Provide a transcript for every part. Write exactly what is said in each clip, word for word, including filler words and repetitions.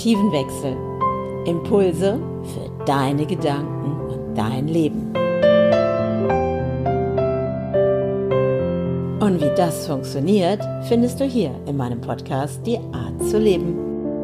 Perspektivenwechsel. Impulse für deine Gedanken und dein Leben. Und wie das funktioniert, findest du hier in meinem Podcast Die Art zu leben.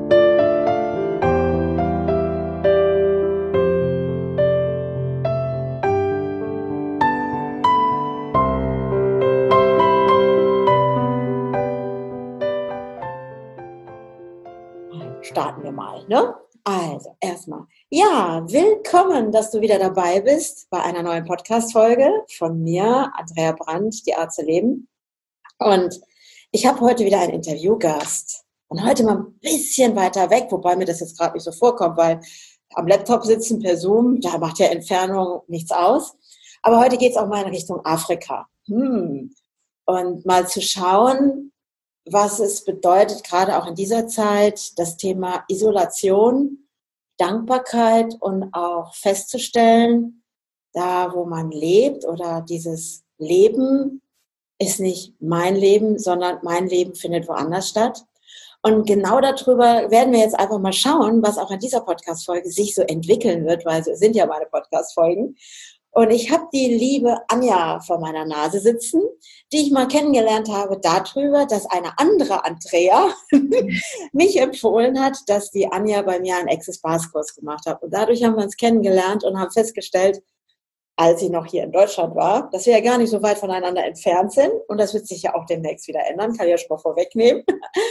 Starten wir mal, ne? Also, erstmal, ja, willkommen, dass du wieder dabei bist bei einer neuen Podcast-Folge von mir, Andrea Brandt, Die Art zu leben. Und ich habe heute wieder einen Interviewgast. Und heute mal ein bisschen weiter weg, wobei mir das jetzt gerade nicht so vorkommt, weil am Laptop sitzen per Zoom, da macht ja Entfernung nichts aus. Aber heute geht es auch mal in Richtung Afrika. Hm. Und mal zu schauen, was es bedeutet, gerade auch in dieser Zeit, das Thema Isolation, Dankbarkeit und auch festzustellen, da wo man lebt oder dieses Leben ist nicht mein Leben, sondern mein Leben findet woanders statt. Und genau darüber werden wir jetzt einfach mal schauen, was auch in dieser Podcast-Folge sich so entwickeln wird, weil es sind ja meine Podcast-Folgen. Und ich habe die liebe Anja vor meiner Nase sitzen, die ich mal kennengelernt habe darüber, dass eine andere Andrea mich empfohlen hat, dass die Anja bei mir einen Access-Bars-Kurs gemacht hat. Und dadurch haben wir uns kennengelernt und haben festgestellt, als ich noch hier in Deutschland war, dass wir ja gar nicht so weit voneinander entfernt sind. Und das wird sich ja auch demnächst wieder ändern, kann ich ja schon mal vorwegnehmen.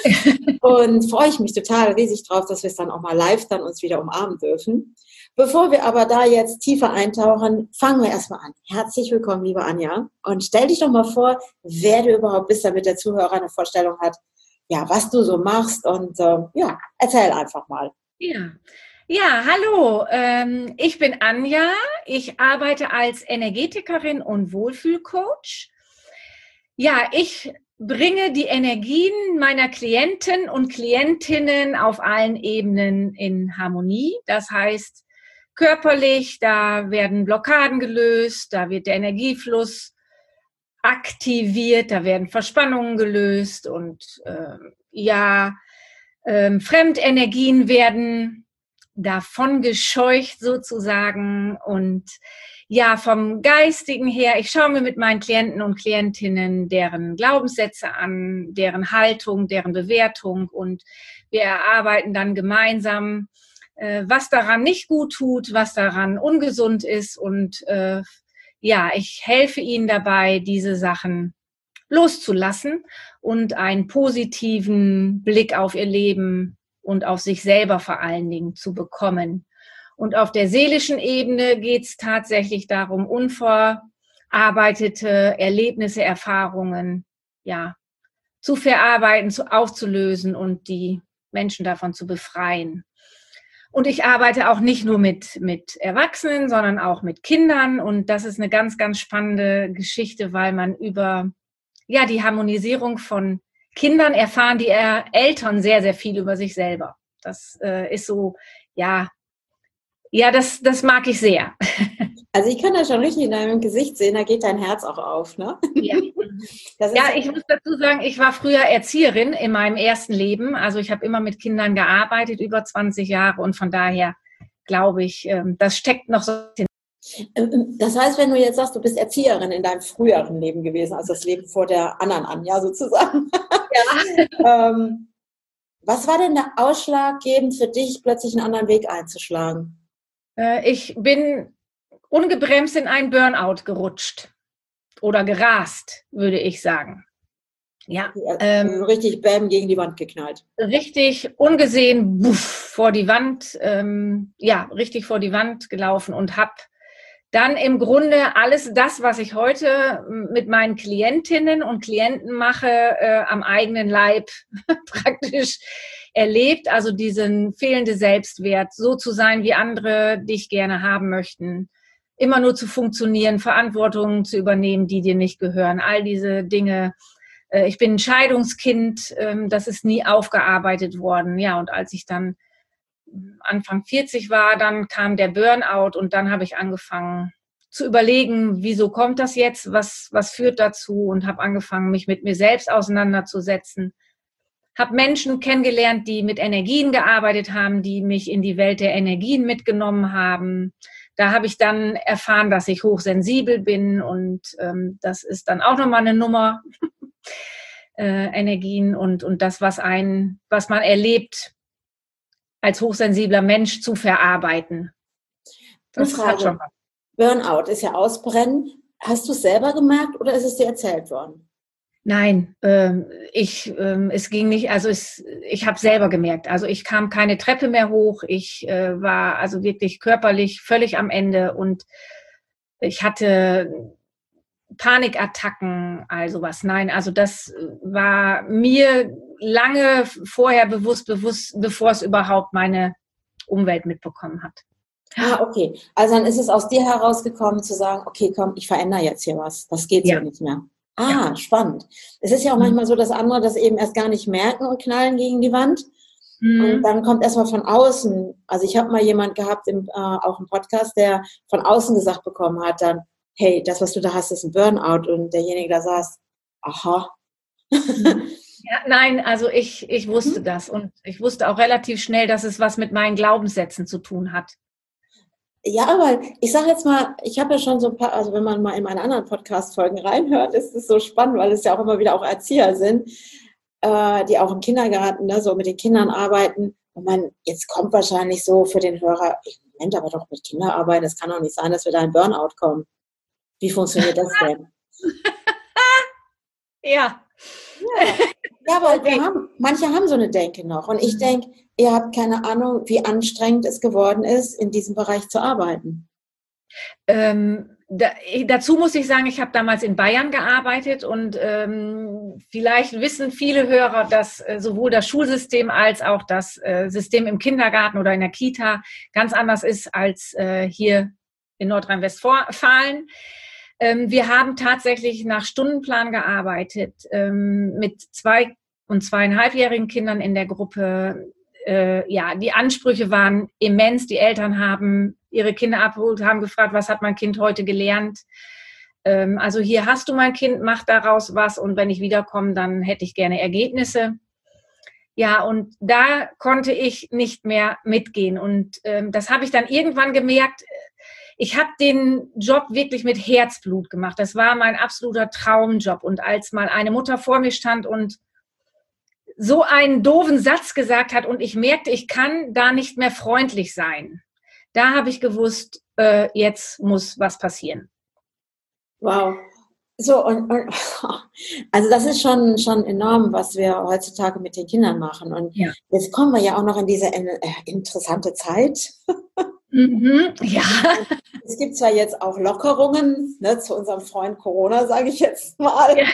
Und freue ich mich total riesig drauf, dass wir es dann auch mal live dann uns wieder umarmen dürfen. Bevor wir aber da jetzt tiefer eintauchen, fangen wir erstmal an. Herzlich willkommen, liebe Anja. Und stell dich doch mal vor, wer du überhaupt bist, damit der Zuhörer eine Vorstellung hat, ja, was du so machst. Und äh, ja, erzähl einfach mal. Ja, ja, hallo. Ähm, ich bin Anja. Ich arbeite als Energetikerin und Wohlfühlcoach. Ja, ich bringe die Energien meiner Klienten und Klientinnen auf allen Ebenen in Harmonie. Das heißt, körperlich, da werden Blockaden gelöst, da wird der Energiefluss aktiviert, da werden Verspannungen gelöst und äh, ja, äh, Fremdenergien werden davon gescheucht sozusagen. Und ja, vom Geistigen her, ich schaue mir mit meinen Klienten und Klientinnen deren Glaubenssätze an, deren Haltung, deren Bewertung, und wir erarbeiten dann gemeinsam, was daran nicht gut tut, was daran ungesund ist. Und äh, ja, ich helfe ihnen dabei, diese Sachen loszulassen und einen positiven Blick auf ihr Leben und auf sich selber vor allen Dingen zu bekommen. Und auf der seelischen Ebene geht es tatsächlich darum, unverarbeitete Erlebnisse, Erfahrungen, ja, zu verarbeiten, zu, aufzulösen und die Menschen davon zu befreien. Und ich arbeite auch nicht nur mit, mit Erwachsenen, sondern auch mit Kindern. Und das ist eine ganz, ganz spannende Geschichte, weil man über ja, die Harmonisierung von Kindern erfahren die Eltern sehr, sehr viel über sich selber. Das äh, ist so, ja, ja, das, das mag ich sehr. Also ich kann das schon richtig in deinem Gesicht sehen, da geht dein Herz auch auf, ne? Ja, das ist ja, ich muss dazu sagen, ich war früher Erzieherin in meinem ersten Leben. Also ich habe immer mit Kindern gearbeitet, über zwanzig Jahre. Und von daher glaube ich, das steckt noch so ein bisschen. Das heißt, wenn du jetzt sagst, du bist Erzieherin in deinem früheren Leben gewesen, also das Leben vor der anderen Anja sozusagen. Ja. ähm, was war denn der ausschlaggebend für dich, plötzlich einen anderen Weg einzuschlagen? Ich bin ungebremst in einen Burnout gerutscht oder gerast, würde ich sagen. Ja, ähm, richtig bam gegen die Wand geknallt. Richtig ungesehen, buff, vor die Wand, ähm, ja, richtig vor die Wand gelaufen und habe dann im Grunde alles das, was ich heute mit meinen Klientinnen und Klienten mache, äh, am eigenen Leib praktisch erlebt. Also diesen fehlende Selbstwert, so zu sein, wie andere dich gerne haben möchten, immer nur zu funktionieren, Verantwortung zu übernehmen, die dir nicht gehören, all diese Dinge. Äh, ich bin ein Scheidungskind, äh, das ist nie aufgearbeitet worden. Ja, und als ich dann Anfang vierzig war, dann kam der Burnout und dann habe ich angefangen zu überlegen, wieso kommt das jetzt, was, was führt dazu, und habe angefangen, mich mit mir selbst auseinanderzusetzen habe Menschen kennengelernt, die mit Energien gearbeitet haben, die mich in die Welt der Energien mitgenommen haben. Da habe ich dann erfahren, dass ich hochsensibel bin und ähm, das ist dann auch nochmal eine Nummer, äh, Energien und, und das, was ein, was man erlebt, als hochsensibler Mensch zu verarbeiten. Das Eine Frage, Burnout ist ja Ausbrennen. Hast du es selber gemerkt oder ist es dir erzählt worden? Nein, ähm, ich, ähm, es ging nicht, also es, ich habe selber gemerkt, also ich kam keine Treppe mehr hoch, ich äh, war also wirklich körperlich völlig am Ende und ich hatte Panikattacken, also was. Nein, also das war mir lange vorher bewusst, bewusst, bevor es überhaupt meine Umwelt mitbekommen hat. Ah, okay. Also dann ist es aus dir herausgekommen zu sagen, okay, komm, ich verändere jetzt hier was. Das geht Ja. so nicht mehr. Ah, ja. Spannend. Es ist ja auch manchmal so, dass andere das eben erst gar nicht merken und knallen gegen die Wand. Mhm. Und dann kommt erstmal von außen, also ich habe mal jemand gehabt, im, äh, auch im Podcast, der von außen gesagt bekommen hat dann, hey, das, was du da hast, ist ein Burnout. Und derjenige da saß, aha. Ja, nein, also ich, ich wusste das und ich wusste auch relativ schnell, dass es was mit meinen Glaubenssätzen zu tun hat. Ja, aber ich sage jetzt mal, ich habe ja schon so ein paar, also wenn man mal in meine anderen Podcast-Folgen reinhört, ist es so spannend, weil es ja auch immer wieder auch Erzieher sind, äh, die auch im Kindergarten ne, so mit den Kindern arbeiten. Und man, jetzt kommt wahrscheinlich so für den Hörer, ich Moment, aber doch mit Kindern arbeiten, es kann doch nicht sein, dass wir da in Burnout kommen. Wie funktioniert das denn? Ja. Ja, ja aber okay. wir haben, manche haben so eine Denke noch. Und ich denke, ihr habt keine Ahnung, wie anstrengend es geworden ist, in diesem Bereich zu arbeiten. Ähm, da, dazu muss ich sagen, ich habe damals in Bayern gearbeitet und ähm, vielleicht wissen viele Hörer, dass äh, sowohl das Schulsystem als auch das äh, System im Kindergarten oder in der Kita ganz anders ist als äh, hier in Nordrhein-Westfalen. Ähm, wir haben tatsächlich nach Stundenplan gearbeitet, ähm, mit zwei- und zweieinhalbjährigen Kindern in der Gruppe. Äh, ja, die Ansprüche waren immens. Die Eltern haben ihre Kinder abgeholt, haben gefragt, was hat mein Kind heute gelernt? Ähm, also hier hast du mein Kind, mach daraus was und wenn ich wiederkomme, dann hätte ich gerne Ergebnisse. Ja, und da konnte ich nicht mehr mitgehen und ähm, das habe ich dann irgendwann gemerkt. Ich habe den Job wirklich mit Herzblut gemacht. Das war mein absoluter Traumjob. Und als mal eine Mutter vor mir stand und so einen doofen Satz gesagt hat und ich merkte, ich kann da nicht mehr freundlich sein, da habe ich gewusst, äh, jetzt muss was passieren. Wow. So, und, und also das ist schon, schon enorm, was wir heutzutage mit den Kindern machen. Und ja. Jetzt kommen wir ja auch noch in diese äh, interessante Zeit. Mhm, ja. Es gibt zwar jetzt auch Lockerungen, ne, zu unserem Freund Corona, sage ich jetzt mal. Ja.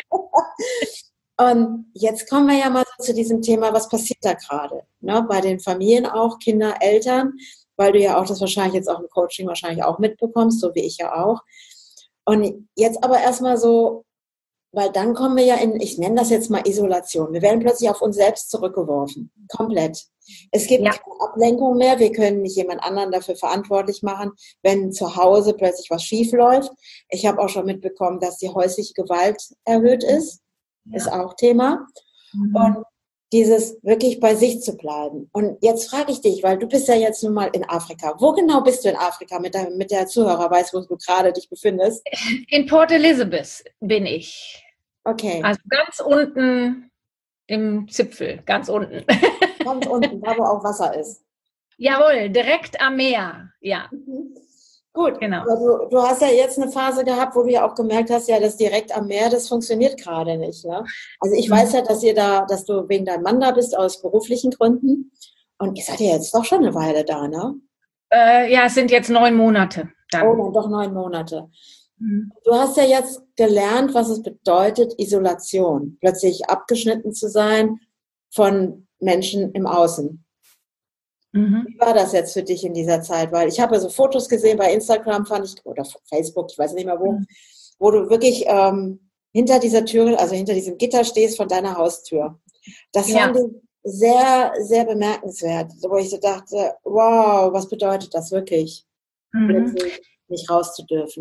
Und jetzt kommen wir ja mal so zu diesem Thema, was passiert da gerade? Ne, bei den Familien auch, Kinder, Eltern, weil du ja auch das wahrscheinlich jetzt auch im Coaching wahrscheinlich auch mitbekommst, so wie ich ja auch. Und jetzt aber erstmal so, weil dann kommen wir ja in, ich nenne das jetzt mal Isolation. Wir werden plötzlich auf uns selbst zurückgeworfen. Komplett. Es gibt ja. keine Ablenkung mehr. Wir können nicht jemand anderen dafür verantwortlich machen, wenn zu Hause plötzlich was schief läuft. Ich habe auch schon mitbekommen, dass die häusliche Gewalt erhöht ist. Ja. Ist auch Thema. Mhm. Und dieses wirklich bei sich zu bleiben. Und jetzt frage ich dich, weil du bist ja jetzt nun mal in Afrika. Wo genau bist du in Afrika, mit der, mit der Zuhörer weiß, wo du gerade dich befindest? In Port Elizabeth bin ich. Okay. Also ganz unten im Zipfel, ganz unten. Ganz unten, da wo auch Wasser ist. Jawohl, direkt am Meer, ja. Mhm. Gut, genau. Aber du, du hast ja jetzt eine Phase gehabt, wo du ja auch gemerkt hast, ja, das direkt am Meer, das funktioniert gerade nicht. Ne? Also ich mhm. weiß ja, dass ihr da, dass du wegen deinem Mann da bist, aus beruflichen Gründen. Und ihr seid ja jetzt doch schon eine Weile da, ne? Äh, ja, es sind jetzt neun Monate. Dann. Oh, dann doch neun Monate. Mhm. Du hast ja jetzt gelernt, was es bedeutet, Isolation. Plötzlich abgeschnitten zu sein von Menschen im Außen. Mhm. Wie war das jetzt für dich in dieser Zeit? Weil ich habe ja so Fotos gesehen bei Instagram, fand ich, oder Facebook, ich weiß nicht mehr wo, mhm. wo du wirklich ähm, hinter dieser Tür, also hinter diesem Gitter stehst von deiner Haustür. Das ja. fand ich sehr, sehr bemerkenswert, wo ich so dachte, wow, was bedeutet das wirklich, mhm. nicht raus zu dürfen?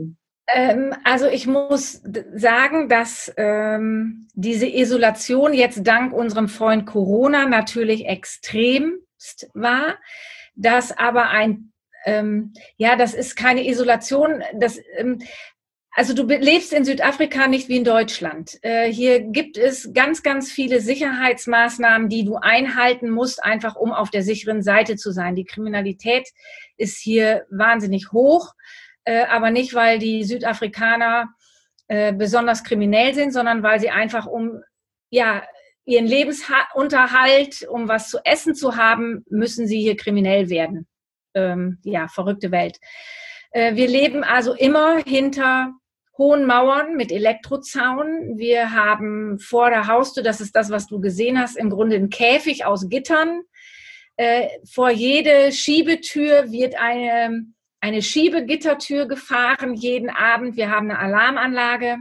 Ähm, also ich muss sagen, dass ähm, diese Isolation jetzt dank unserem Freund Corona natürlich extremst war, dass aber ein, ähm, ja, das ist keine Isolation, das, ähm, also du lebst in Südafrika nicht wie in Deutschland. Äh, hier gibt es ganz, ganz viele Sicherheitsmaßnahmen, die du einhalten musst, einfach um auf der sicheren Seite zu sein. Die Kriminalität ist hier wahnsinnig hoch. Äh, aber nicht, weil die Südafrikaner äh, besonders kriminell sind, sondern weil sie einfach um ja, ihren Lebensunterhalt, um was zu essen zu haben, müssen sie hier kriminell werden. Ähm, ja, verrückte Welt. Äh, wir leben also immer hinter hohen Mauern mit Elektrozaun. Wir haben vor der Haustür, das ist das, was du gesehen hast, im Grunde einen Käfig aus Gittern. Äh, vor jede Schiebetür wird eine eine Schiebegittertür gefahren jeden Abend. Wir haben eine Alarmanlage.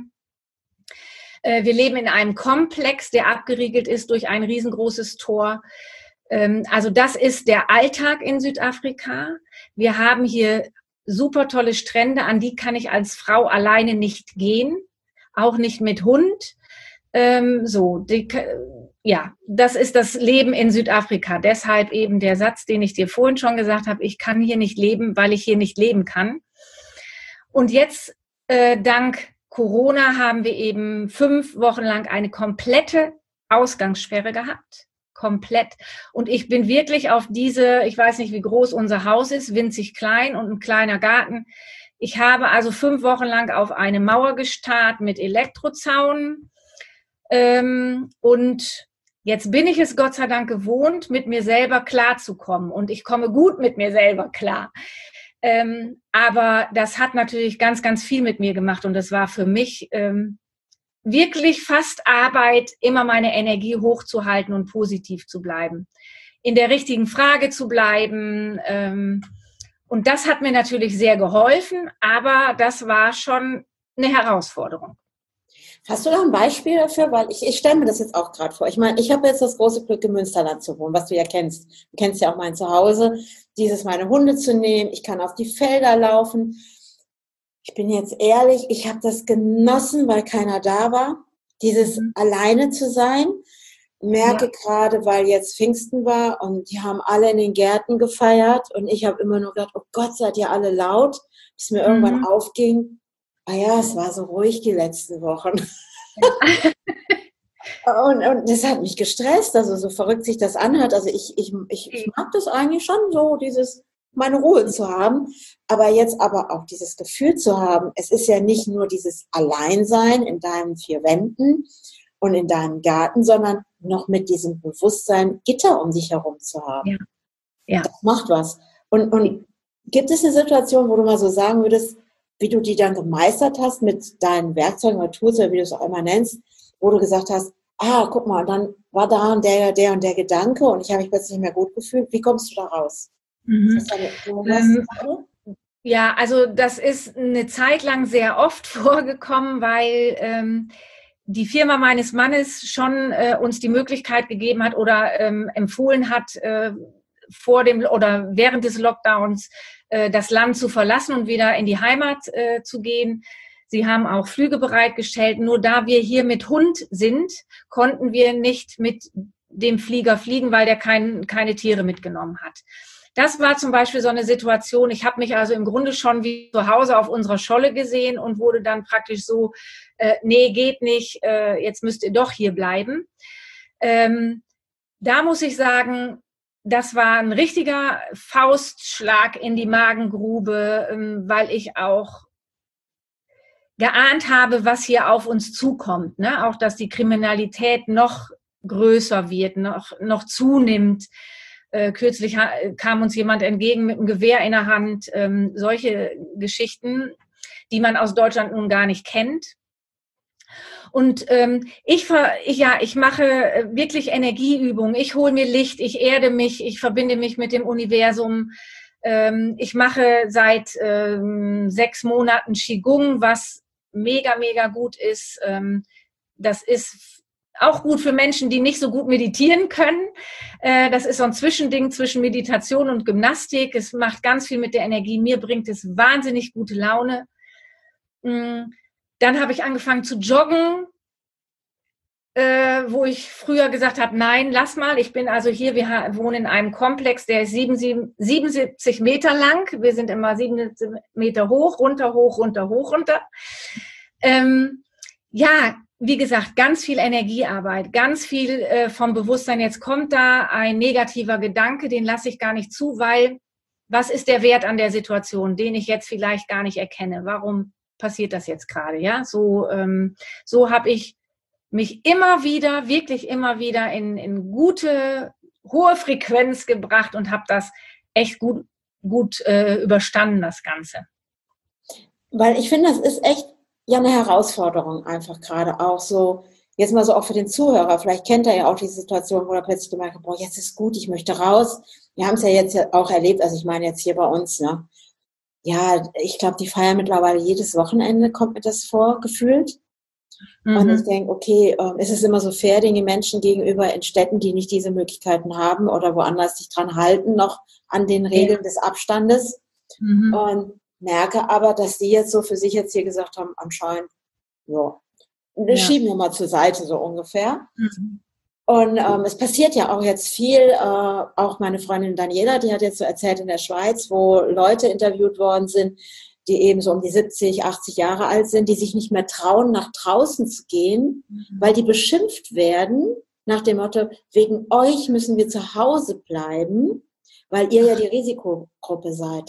Wir leben in einem Komplex, der abgeriegelt ist durch ein riesengroßes Tor. Also das ist der Alltag in Südafrika. Wir haben hier super tolle Strände, an die kann ich als Frau alleine nicht gehen, auch nicht mit Hund. So, die, ja, das ist das Leben in Südafrika. Deshalb eben der Satz, den ich dir vorhin schon gesagt habe, ich kann hier nicht leben, weil ich hier nicht leben kann. Und jetzt, äh, dank Corona, haben wir eben fünf Wochen lang eine komplette Ausgangssperre gehabt. Komplett. Und ich bin wirklich auf diese, ich weiß nicht, wie groß unser Haus ist, winzig klein und ein kleiner Garten. Ich habe also fünf Wochen lang auf eine Mauer gestarrt mit Elektrozaun. Ähm, und jetzt bin ich es Gott sei Dank gewohnt, mit mir selber klarzukommen. Und ich komme gut mit mir selber klar. Ähm, aber das hat natürlich ganz, ganz viel mit mir gemacht. Und das war für mich ähm, wirklich fast Arbeit, immer meine Energie hochzuhalten und positiv zu bleiben. In der richtigen Frage zu bleiben. Ähm, und das hat mir natürlich sehr geholfen. Aber das war schon eine Herausforderung. Hast du da ein Beispiel dafür? Weil ich, ich stelle mir das jetzt auch gerade vor. Ich meine, ich habe jetzt das große Glück, im Münsterland zu wohnen, was du ja kennst. Du kennst ja auch mein Zuhause. Dieses, meine Hunde zu nehmen. Ich kann auf die Felder laufen. Ich bin jetzt ehrlich, ich habe das genossen, weil keiner da war. Dieses mhm. alleine zu sein. Merke ja. gerade, weil jetzt Pfingsten war und die haben alle in den Gärten gefeiert und ich habe immer nur gedacht, oh Gott, seid ihr alle laut, bis mir mhm. irgendwann aufging. Ah ja, es war so ruhig die letzten Wochen. und, und das hat mich gestresst, also so verrückt sich das anhört. Also ich, ich, ich, ich mag das eigentlich schon so, dieses meine Ruhe zu haben. Aber jetzt aber auch dieses Gefühl zu haben, es ist ja nicht nur dieses Alleinsein in deinen vier Wänden und in deinem Garten, sondern noch mit diesem Bewusstsein, Gitter um dich herum zu haben. Ja. Ja. Das macht was. Und, und gibt es eine Situation, wo du mal so sagen würdest, wie du die dann gemeistert hast mit deinen Werkzeugen oder Tools oder wie du es auch immer nennst, wo du gesagt hast, ah, guck mal, dann war da der, der und der Gedanke und ich habe mich plötzlich nicht mehr gut gefühlt. Wie kommst du da raus? Mhm. Ist das ähm, ja, also das ist eine Zeit lang sehr oft vorgekommen, weil ähm, die Firma meines Mannes schon äh, uns die Möglichkeit gegeben hat oder ähm, empfohlen hat, äh, vor dem oder während des Lockdowns äh, das Land zu verlassen und wieder in die Heimat äh, zu gehen. Sie haben auch Flüge bereitgestellt. Nur da wir hier mit Hund sind, konnten wir nicht mit dem Flieger fliegen, weil der kein, keine Tiere mitgenommen hat. Das war zum Beispiel so eine Situation. Ich habe mich also im Grunde schon wie zu Hause auf unserer Scholle gesehen und wurde dann praktisch so, äh, nee, geht nicht, äh, jetzt müsst ihr doch hier bleiben. Ähm, da muss ich sagen, das war ein richtiger Faustschlag in die Magengrube, weil ich auch geahnt habe, was hier auf uns zukommt. Ne? Auch, dass die Kriminalität noch größer wird, noch, noch zunimmt. Äh, kürzlich kam uns jemand entgegen mit einem Gewehr in der Hand. Ähm, solche Geschichten, die man aus Deutschland nun gar nicht kennt. Und ähm, ich, ich, ja, ich mache wirklich Energieübungen. Ich hole mir Licht, ich erde mich, ich verbinde mich mit dem Universum. Ähm, ich mache seit ähm, sechs Monaten Qigong, was mega, mega gut ist. Ähm, das ist auch gut für Menschen, die nicht so gut meditieren können. Äh, das ist so ein Zwischending zwischen Meditation und Gymnastik. Es macht ganz viel mit der Energie. Mir bringt es wahnsinnig gute Laune. Dann habe ich angefangen zu joggen, äh, wo ich früher gesagt habe, nein, lass mal. Ich bin also hier, wir wohnen in einem Komplex, der ist siebenundsiebzig Meter lang. Wir sind immer siebenundsiebzig Meter hoch, runter, hoch, runter, hoch, runter. Ähm, ja, wie gesagt, ganz viel Energiearbeit, ganz viel äh, vom Bewusstsein. Jetzt kommt da ein negativer Gedanke, den lasse ich gar nicht zu, weil was ist der Wert an der Situation, den ich jetzt vielleicht gar nicht erkenne? Warum passiert das jetzt gerade? Ja, so, ähm, so habe ich mich immer wieder, wirklich immer wieder in, in gute, hohe Frequenz gebracht und habe das echt gut, gut äh, überstanden, das Ganze. Weil ich finde, das ist echt ja eine Herausforderung einfach gerade auch so, jetzt mal so auch für den Zuhörer, vielleicht kennt er ja auch die Situation, wo er plötzlich gemerkt hat, boah, jetzt ist gut, ich möchte raus. Wir haben es ja jetzt auch erlebt, also ich meine jetzt hier bei uns, ne? Ja, ich glaube, die feiern mittlerweile jedes Wochenende, kommt mir das vor, gefühlt. Mhm. Und ich denke, okay, äh, ist es immer so fair den Menschen gegenüber in Städten, die nicht diese Möglichkeiten haben oder woanders sich dran halten, noch an den Regeln ja. des Abstandes. Mhm. Und merke aber, dass die jetzt so für sich jetzt hier gesagt haben, anscheinend, ja, ja. schieben wir mal zur Seite so ungefähr. Mhm. Und ähm, es passiert ja auch jetzt viel, äh, auch meine Freundin Daniela, die hat jetzt so erzählt in der Schweiz, wo Leute interviewt worden sind, die eben so um die siebzig, achtzig Jahre alt sind, die sich nicht mehr trauen, nach draußen zu gehen, mhm. weil die beschimpft werden nach dem Motto, wegen euch müssen wir zu Hause bleiben, weil ihr ja die Risikogruppe seid.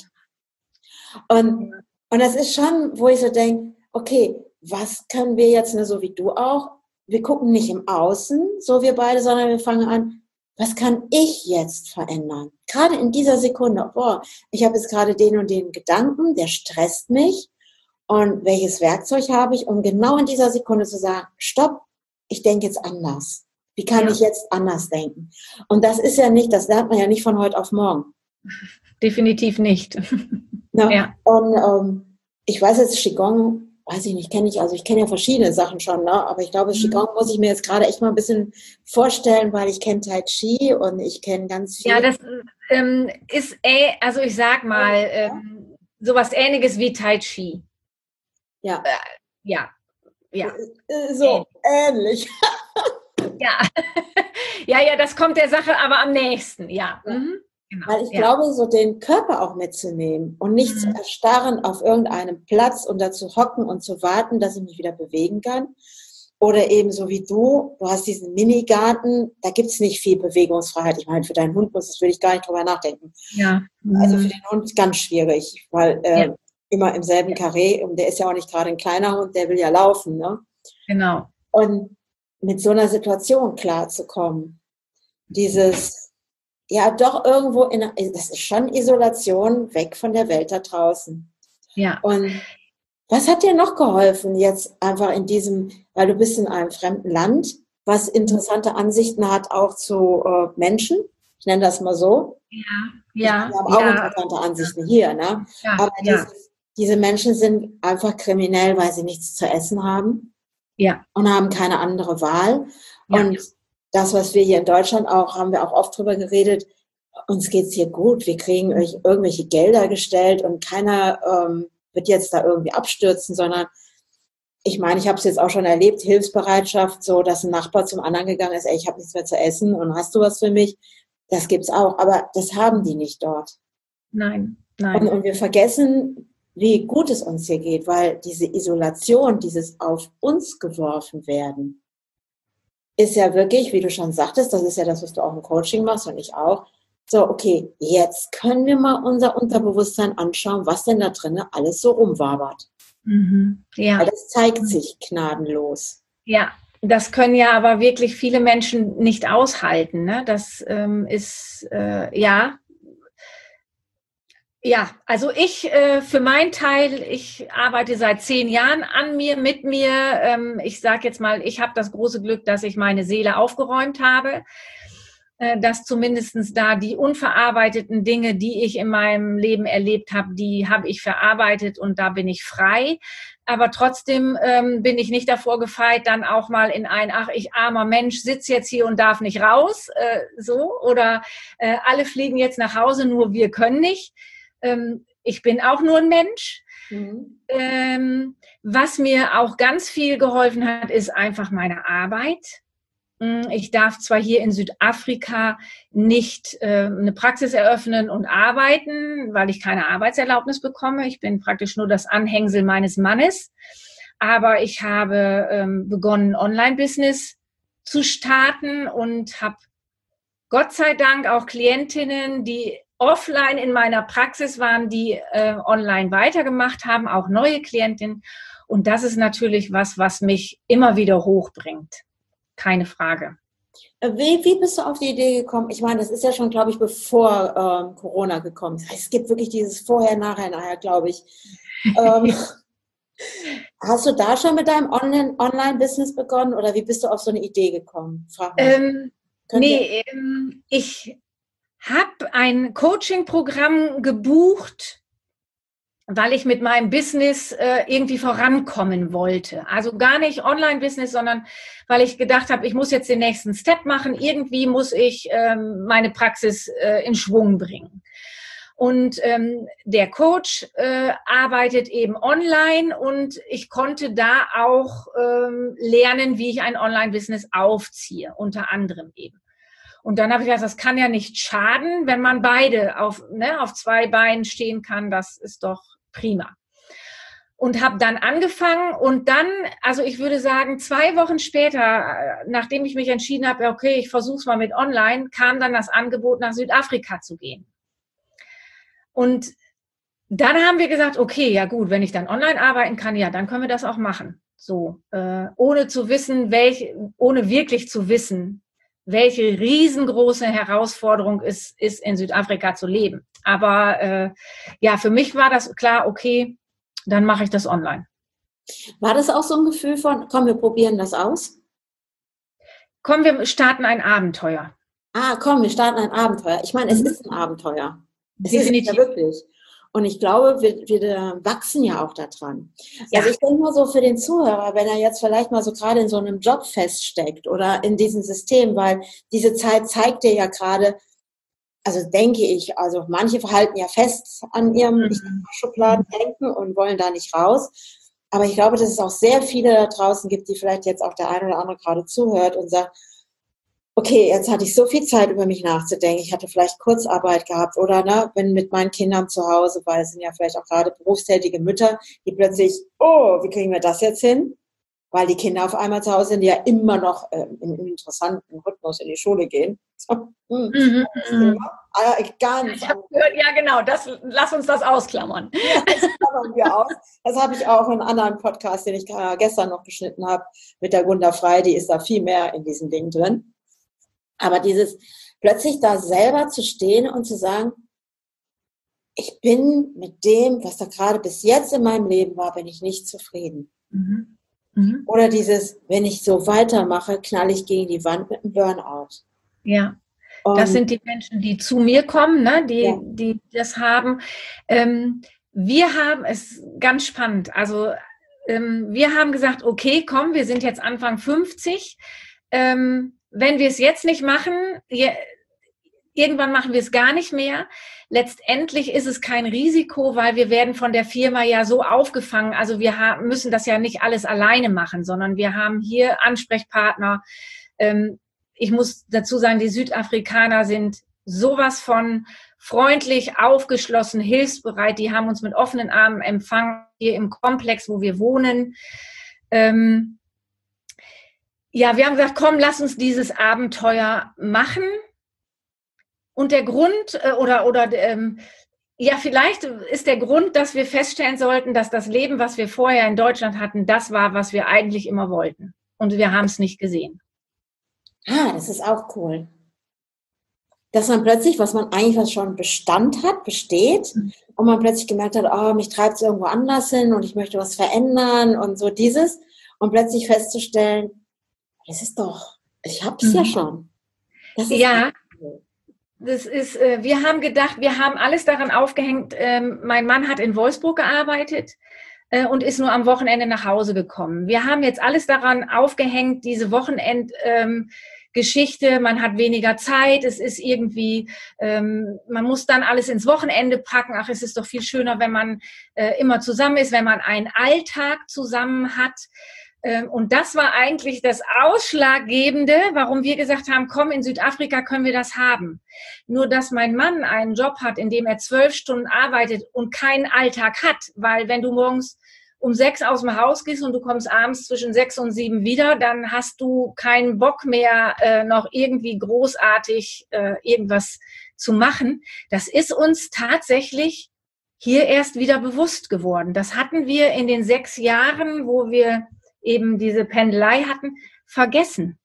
Und, und das ist schon, wo ich so denke, okay, was können wir jetzt, ne, so wie du auch, wir gucken nicht im Außen, so wir beide, sondern wir fangen an, was kann ich jetzt verändern? Gerade in dieser Sekunde, boah, ich habe jetzt gerade den und den Gedanken, der stresst mich. Und welches Werkzeug habe ich, um genau in dieser Sekunde zu sagen, stopp, ich denke jetzt anders. Wie kann ja. ich jetzt anders denken? Und das ist ja nicht, das lernt man ja nicht von heute auf morgen. Definitiv nicht. Na, ja. Und ähm, ich weiß jetzt, Qigong, weiß ich nicht, kenne ich, also ich kenne ja verschiedene Sachen schon, ne? Aber ich glaube, Qigong muss ich mir jetzt gerade echt mal ein bisschen vorstellen, weil ich kenne Tai Chi und ich kenne ganz viel. Ja, das ähm, ist, äh, also ich sag mal, ähm, sowas Ähnliches wie Tai Chi. Ja. Äh, ja, ja. So, ähnlich. Ja. Ja, ja, das kommt der Sache aber am nächsten, ja. ja. Mhm. Genau, Weil ich ja. glaube, so den Körper auch mitzunehmen und nicht mhm. zu erstarren auf irgendeinem Platz und dazu hocken und zu warten, dass ich mich wieder bewegen kann. Oder eben so wie du, du hast diesen Minigarten, da gibt es nicht viel Bewegungsfreiheit. Ich meine, für deinen Hund muss das will ich gar nicht drüber nachdenken. Ja. Mhm. Also für den Hund ganz schwierig, weil äh, ja. immer im selben Karree, und der ist ja auch nicht gerade ein kleiner Hund, der will ja laufen, ne? Genau. Und mit so einer Situation klarzukommen, dieses ja, doch irgendwo, in, das ist schon Isolation, weg von der Welt da draußen. Ja. Und was hat dir noch geholfen jetzt einfach in diesem, weil du bist in einem fremden Land, was interessante Ansichten hat auch zu äh, Menschen, ich nenne das mal so. Ja, ja. Wir haben ja. auch interessante Ansichten hier, ne? Ja, aber ja. dieses, diese Menschen sind einfach kriminell, weil sie nichts zu essen haben. Ja. Und haben keine andere Wahl. Ja. Und das, was wir hier in Deutschland auch, haben wir auch oft drüber geredet, uns geht's hier gut, wir kriegen euch irgendwelche Gelder gestellt und keiner ähm, wird jetzt da irgendwie abstürzen, sondern ich meine, ich habe es jetzt auch schon erlebt, Hilfsbereitschaft, so dass ein Nachbar zum anderen gegangen ist, ey, ich habe nichts mehr zu essen und hast du was für mich? Das gibt's auch, aber das haben die nicht dort. Nein, nein. Und, und wir vergessen, wie gut es uns hier geht, weil diese Isolation, dieses auf uns geworfen werden, ist ja wirklich, wie du schon sagtest, das ist ja das, was du auch im Coaching machst und ich auch, so, okay, jetzt können wir mal unser Unterbewusstsein anschauen, was denn da drinnen alles so rumwabert. Mhm. Ja. Weil das zeigt sich gnadenlos. Ja, das können ja aber wirklich viele Menschen nicht aushalten, ne? Das ähm, ist, äh, ja, Ja, also ich äh, für meinen Teil, ich arbeite seit zehn Jahren an mir, mit mir. Ähm, ich sage jetzt mal, ich habe das große Glück, dass ich meine Seele aufgeräumt habe, äh, dass zumindestens da die unverarbeiteten Dinge, die ich in meinem Leben erlebt habe, die habe ich verarbeitet und da bin ich frei. Aber trotzdem ähm, bin ich nicht davor gefeit, dann auch mal in ein, ach, ich armer Mensch, sitze jetzt hier und darf nicht raus, äh, so. Oder äh, alle fliegen jetzt nach Hause, nur wir können nicht. ich bin auch nur ein Mensch. Mhm. Ähm, was mir auch ganz viel geholfen hat, ist einfach meine Arbeit. Ich darf zwar hier in Südafrika nicht äh, eine Praxis eröffnen und arbeiten, weil ich keine Arbeitserlaubnis bekomme. Ich bin praktisch nur das Anhängsel meines Mannes. Aber ich habe ähm, begonnen, Online-Business zu starten und habe Gott sei Dank auch Klientinnen, die offline in meiner Praxis waren, die äh, online weitergemacht haben, auch neue Klientinnen. Und das ist natürlich was, was mich immer wieder hochbringt. Keine Frage. Wie, wie bist du auf die Idee gekommen? Ich meine, das ist ja schon, glaube ich, bevor ähm, Corona gekommen ist. Es gibt wirklich dieses Vorher, Nachher, Nachher, glaube ich. ähm, hast du da schon mit deinem Online- Online-Business begonnen oder wie bist du auf so eine Idee gekommen? Frag mal. Ähm, nee, ähm, ich habe ein Coaching-Programm gebucht, weil ich mit meinem Business äh, irgendwie vorankommen wollte. Also gar nicht Online-Business, sondern weil ich gedacht habe, ich muss jetzt den nächsten Step machen. Irgendwie muss ich ähm, meine Praxis äh, in Schwung bringen. Und ähm, der Coach äh, arbeitet eben online und ich konnte da auch ähm, lernen, wie ich ein Online-Business aufziehe, unter anderem eben. Und dann habe ich gedacht, das kann ja nicht schaden, wenn man beide auf, ne, auf zwei Beinen stehen kann. Das ist doch prima. Und habe dann angefangen und dann, also ich würde sagen, zwei Wochen später, nachdem ich mich entschieden habe, okay, ich versuche es mal mit Online, kam dann das Angebot, nach Südafrika zu gehen. Und dann haben wir gesagt, okay, ja gut, wenn ich dann online arbeiten kann, ja, dann können wir das auch machen. So, äh, ohne zu wissen, welche, ohne wirklich zu wissen, welche riesengroße Herausforderung es ist, in Südafrika zu leben. Aber äh, ja, für mich war das klar, okay, dann mache ich das online. War das auch so ein Gefühl von, komm, wir probieren das aus? Komm, wir starten ein Abenteuer. Ah, komm, wir starten ein Abenteuer. Ich meine, es Mhm. ist ein Abenteuer. Es Definitiv. ist ja wirklich. Und ich glaube, wir, wir wachsen ja auch daran. Ja. Also ich denke mal so für den Zuhörer, wenn er jetzt vielleicht mal so gerade in so einem Job feststeckt oder in diesem System, weil diese Zeit zeigt dir ja gerade, also denke ich, also manche verhalten ja fest an ihrem Mhm. ich sag mal, Schubladendenken und wollen da nicht raus. Aber ich glaube, dass es auch sehr viele da draußen gibt, die vielleicht jetzt auch der eine oder andere gerade zuhört und sagt, okay, jetzt hatte ich so viel Zeit, über mich nachzudenken. Ich hatte vielleicht Kurzarbeit gehabt oder ne, wenn mit meinen Kindern zu Hause, weil es sind ja vielleicht auch gerade berufstätige Mütter, die plötzlich, oh, wie kriegen wir das jetzt hin? Weil die Kinder auf einmal zu Hause sind, die ja immer noch äh, im interessanten Rhythmus in die Schule gehen. So, hm, Mhm. Thema. Ah, ganz Ich habe gehört, ja genau, das, lass uns das ausklammern. Ja, das klammern wir aus. Das habe ich auch in einem anderen Podcast, den ich gestern noch geschnitten habe, mit der Gunda Frei, die ist da viel mehr in diesem Ding drin. Aber dieses plötzlich da selber zu stehen und zu sagen, ich bin mit dem, was da gerade bis jetzt in meinem Leben war, bin ich nicht zufrieden. Mhm. Mhm. Oder dieses, wenn ich so weitermache, knall ich gegen die Wand mit einem Burnout. Ja, Und das sind die Menschen, die zu mir kommen, ne, die, ja. die das haben. Ähm, wir haben es ganz spannend. Also ähm, wir haben gesagt, okay, komm, wir sind jetzt Anfang fünfzig. Ähm, wenn wir es jetzt nicht machen, je, irgendwann machen wir es gar nicht mehr. Letztendlich ist es kein Risiko, weil wir werden von der Firma ja so aufgefangen. Also wir haben, müssen das ja nicht alles alleine machen, sondern wir haben hier Ansprechpartner. Ähm, ich muss dazu sagen, die Südafrikaner sind sowas von freundlich, aufgeschlossen, hilfsbereit. Die haben uns mit offenen Armen empfangen hier im Komplex, wo wir wohnen. Ähm, ja, wir haben gesagt, komm, lass uns dieses Abenteuer machen. Und der Grund äh, oder, oder ähm, ja, vielleicht ist der Grund, dass wir feststellen sollten, dass das Leben, was wir vorher in Deutschland hatten, das war, was wir eigentlich immer wollten. Und wir haben es nicht gesehen. Ah, das ist auch cool. Dass man plötzlich, was man eigentlich was schon Bestand hat, besteht, und man plötzlich gemerkt hat, oh, mich treibt es irgendwo anders hin und ich möchte was verändern und so dieses. Und plötzlich festzustellen, das ist doch, ich hab's mhm. ja schon. Das ist ja. Das ist, äh, wir haben gedacht, wir haben alles daran aufgehängt. Ähm, mein Mann hat in Wolfsburg gearbeitet äh, und ist nur am Wochenende nach Hause gekommen. Wir haben jetzt alles daran aufgehängt, diese Wochenendgeschichte Geschichte, man hat weniger Zeit, es ist irgendwie, ähm, man muss dann alles ins Wochenende packen. Ach, es ist doch viel schöner, wenn man äh, immer zusammen ist, wenn man einen Alltag zusammen hat. Ähm, und das war eigentlich das Ausschlaggebende, warum wir gesagt haben, komm, in Südafrika können wir das haben. Nur, dass mein Mann einen Job hat, in dem er zwölf Stunden arbeitet und keinen Alltag hat, weil wenn du morgens um sechs aus dem Haus gehst und du kommst abends zwischen sechs und sieben wieder, dann hast du keinen Bock mehr, äh, noch irgendwie großartig äh, irgendwas zu machen. Das ist uns tatsächlich hier erst wieder bewusst geworden. Das hatten wir in den sechs Jahren, wo wir eben diese Pendelei hatten, vergessen.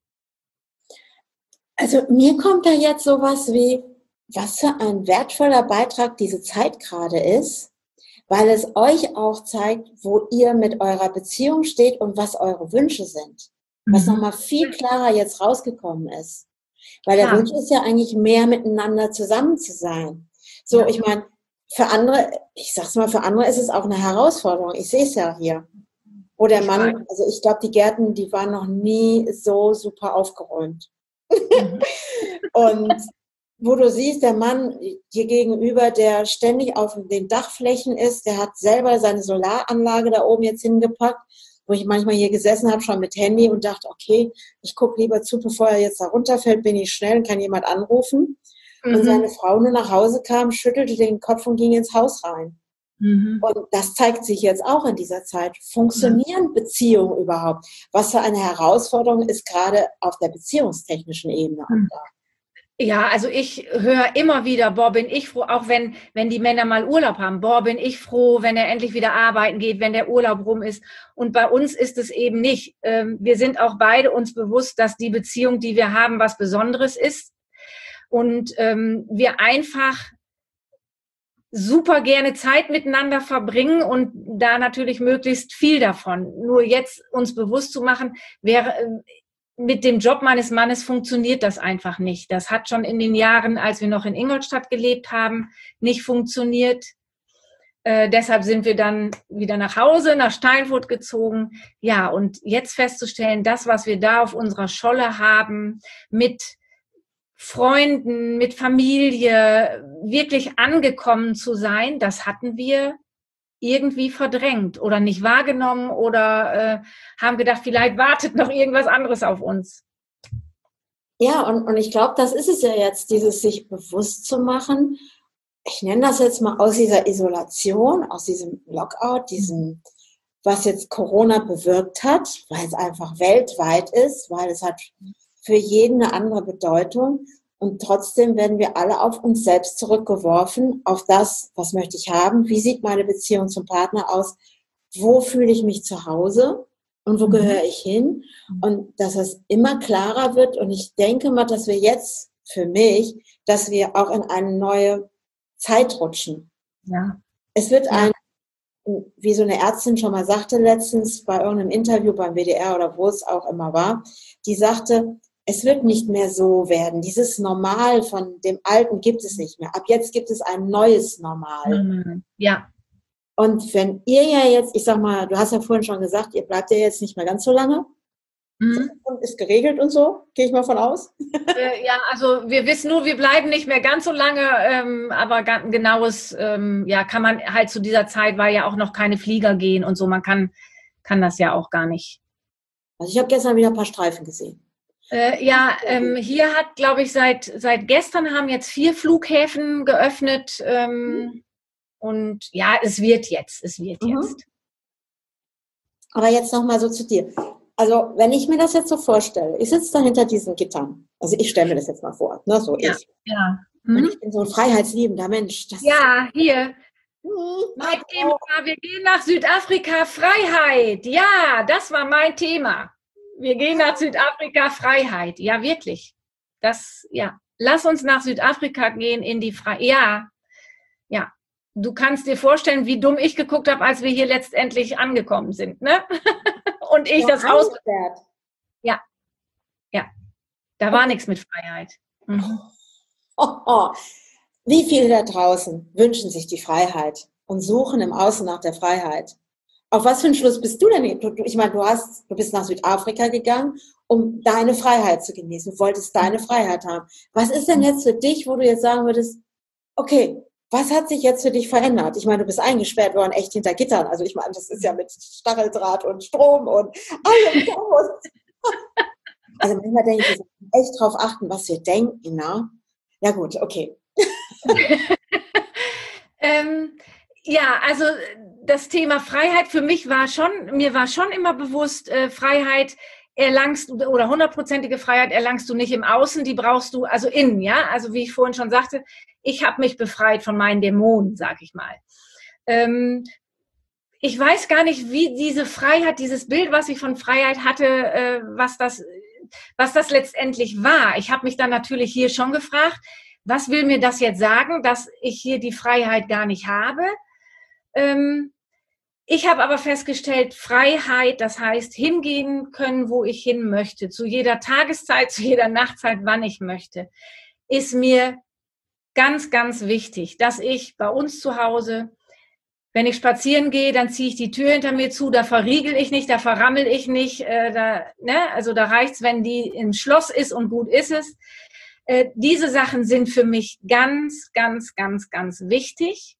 Also mir kommt da jetzt sowas wie, was für ein wertvoller Beitrag diese Zeit gerade ist, weil es euch auch zeigt, wo ihr mit eurer Beziehung steht und was eure Wünsche sind. Was mhm. nochmal viel klarer jetzt rausgekommen ist. Weil der ja. Wunsch ist ja eigentlich mehr miteinander zusammen zu sein. So, ja. ich meine, für andere, ich sag's mal, für andere ist es auch eine Herausforderung. Ich sehe es ja hier. Wo der Mann, also ich glaube, die Gärten, die waren noch nie so super aufgeräumt. Mhm. Und wo du siehst, der Mann hier gegenüber, der ständig auf den Dachflächen ist, der hat selber seine Solaranlage da oben jetzt hingepackt, wo ich manchmal hier gesessen habe, schon mit Handy und dachte, okay, ich gucke lieber zu, bevor er jetzt da runterfällt, bin ich schnell und kann jemand anrufen. Mhm. Und seine Frau nur nach Hause kam, schüttelte den Kopf und ging ins Haus rein. Mhm. Und das zeigt sich jetzt auch in dieser Zeit. Funktionieren mhm. Beziehungen überhaupt? Was für eine Herausforderung ist gerade auf der beziehungstechnischen Ebene auch da? Ja, also ich höre immer wieder, boah, bin ich froh, auch wenn, wenn die Männer mal Urlaub haben, boah, bin ich froh, wenn er endlich wieder arbeiten geht, wenn der Urlaub rum ist. Und bei uns ist es eben nicht. Wir sind auch beide uns bewusst, dass die Beziehung, die wir haben, was Besonderes ist. Und wir einfach super gerne Zeit miteinander verbringen und da natürlich möglichst viel davon. Nur jetzt uns bewusst zu machen, wäre mit dem Job meines Mannes funktioniert das einfach nicht. Das hat schon in den Jahren, als wir noch in Ingolstadt gelebt haben, nicht funktioniert. Äh, deshalb sind wir dann wieder nach Hause, nach Steinfurt gezogen. Ja, und jetzt festzustellen, das, was wir da auf unserer Scholle haben, mit Freunden, mit Familie, wirklich angekommen zu sein, das hatten wir irgendwie verdrängt oder nicht wahrgenommen oder äh, haben gedacht, vielleicht wartet noch irgendwas anderes auf uns. Ja, und, und ich glaube, das ist es ja jetzt, dieses sich bewusst zu machen. Ich nenne das jetzt mal aus dieser Isolation, aus diesem Lockout, diesem, was jetzt Corona bewirkt hat, weil es einfach weltweit ist, weil es hat für jeden eine andere Bedeutung. Und trotzdem werden wir alle auf uns selbst zurückgeworfen, auf das, was möchte ich haben, wie sieht meine Beziehung zum Partner aus, wo fühle ich mich zu Hause und wo mhm. gehöre ich hin. Und dass es immer klarer wird. Und ich denke mal, dass wir jetzt für mich, dass wir auch in eine neue Zeit rutschen. Ja. Es wird ein, wie so eine Ärztin schon mal sagte letztens bei irgendeinem Interview beim W D R oder wo es auch immer war, die sagte, es wird nicht mehr so werden. Dieses Normal von dem Alten gibt es nicht mehr. Ab jetzt gibt es ein neues Normal. Ja. Und wenn ihr ja jetzt, ich sag mal, du hast ja vorhin schon gesagt, ihr bleibt ja jetzt nicht mehr ganz so lange. Mhm. Ist geregelt und so, gehe ich mal von aus. Äh, ja, also wir wissen nur, wir bleiben nicht mehr ganz so lange, ähm, aber ganz genaues, ähm, ja, kann man halt zu dieser Zeit, weil ja auch noch keine Flieger gehen und so, man kann, kann das ja auch gar nicht. Also ich habe gestern wieder ein paar Streifen gesehen. Äh, ja, ähm, hier hat, glaube ich, seit seit gestern haben jetzt vier Flughäfen geöffnet ähm, mhm. und ja, es wird jetzt, es wird mhm. jetzt. Aber jetzt nochmal so zu dir. Also wenn ich mir das jetzt so vorstelle, ich sitze da hinter diesen Gittern. Also ich stelle mir das jetzt mal vor. Ne, so ja, ich. Ja. Mhm. Und ich bin so ein freiheitsliebender Mensch. Das ja, hier. Mein Thema war, wir gehen nach Südafrika, Freiheit. Ja, das war mein Thema. Wir gehen nach Südafrika, Freiheit. Ja, wirklich. Das, ja. Lass uns nach Südafrika gehen in die Freiheit. Ja, ja. Du kannst dir vorstellen, wie dumm ich geguckt habe, als wir hier letztendlich angekommen sind, ne? Und ich ja, das Haus. Ja, ja. Da war nichts mit Freiheit. Mhm. Oh, oh. Wie viele da draußen wünschen sich die Freiheit und suchen im Außen nach der Freiheit? Auf was für einen Schluss bist du denn? Ich meine, du hast, du bist nach Südafrika gegangen, um deine Freiheit zu genießen. Du wolltest deine Freiheit haben. Was ist denn jetzt für dich, wo du jetzt sagen würdest, okay, was hat sich jetzt für dich verändert? Ich meine, du bist eingesperrt worden, echt hinter Gittern. Also ich meine, das ist ja mit Stacheldraht und Strom und allem. Also manchmal denke ich, wir sollten echt drauf achten, was wir denken, ne? Ja gut, okay. ähm, ja, also das Thema Freiheit für mich war schon, mir war schon immer bewusst, äh, Freiheit erlangst du oder hundertprozentige Freiheit erlangst du nicht im Außen, die brauchst du also innen, ja. Also wie ich vorhin schon sagte, ich habe mich befreit von meinen Dämonen, sag ich mal. Ähm, ich weiß gar nicht, wie diese Freiheit, dieses Bild, was ich von Freiheit hatte, äh, was das, was das letztendlich war. Ich habe mich dann natürlich hier schon gefragt, was will mir das jetzt sagen, dass ich hier die Freiheit gar nicht habe? Ähm, ich habe aber festgestellt, Freiheit, das heißt hingehen können, wo ich hin möchte, zu jeder Tageszeit, zu jeder Nachtzeit, wann ich möchte, ist mir ganz, ganz wichtig, dass ich bei uns zu Hause, wenn ich spazieren gehe, dann ziehe ich die Tür hinter mir zu, da verriegel ich nicht, da verrammel ich nicht, äh, da, ne? Also da reicht's, wenn die im Schloss ist und gut ist es. Äh, diese Sachen sind für mich ganz, ganz, ganz, ganz wichtig.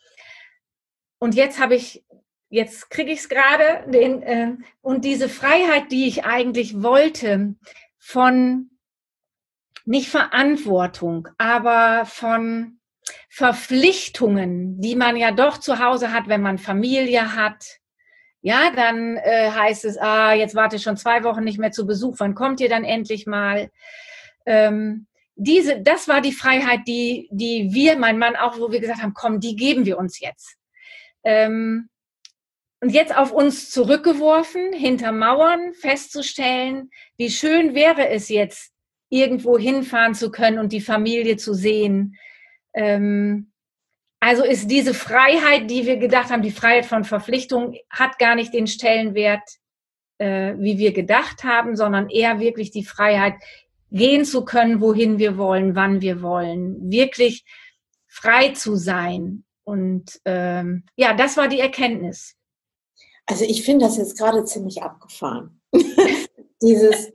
Und jetzt habe ich, jetzt kriege ich es gerade, den äh, und diese Freiheit, die ich eigentlich wollte, von nicht Verantwortung, aber von Verpflichtungen, die man ja doch zu Hause hat, wenn man Familie hat. Ja, dann äh, heißt es, ah, jetzt warte ich schon zwei Wochen nicht mehr zu Besuch, wann kommt ihr dann endlich mal? Ähm, diese, das war die Freiheit, die, die wir, mein Mann auch, wo wir gesagt haben, komm, die geben wir uns jetzt. Ähm, und jetzt auf uns zurückgeworfen, hinter Mauern festzustellen, wie schön wäre es jetzt, irgendwo hinfahren zu können und die Familie zu sehen. Ähm, also ist diese Freiheit, die wir gedacht haben, die Freiheit von Verpflichtung, hat gar nicht den Stellenwert, äh, wie wir gedacht haben, sondern eher wirklich die Freiheit, gehen zu können, wohin wir wollen, wann wir wollen, wirklich frei zu sein. Und ähm, ja, das war die Erkenntnis. Also ich finde das jetzt gerade ziemlich abgefahren. Dieses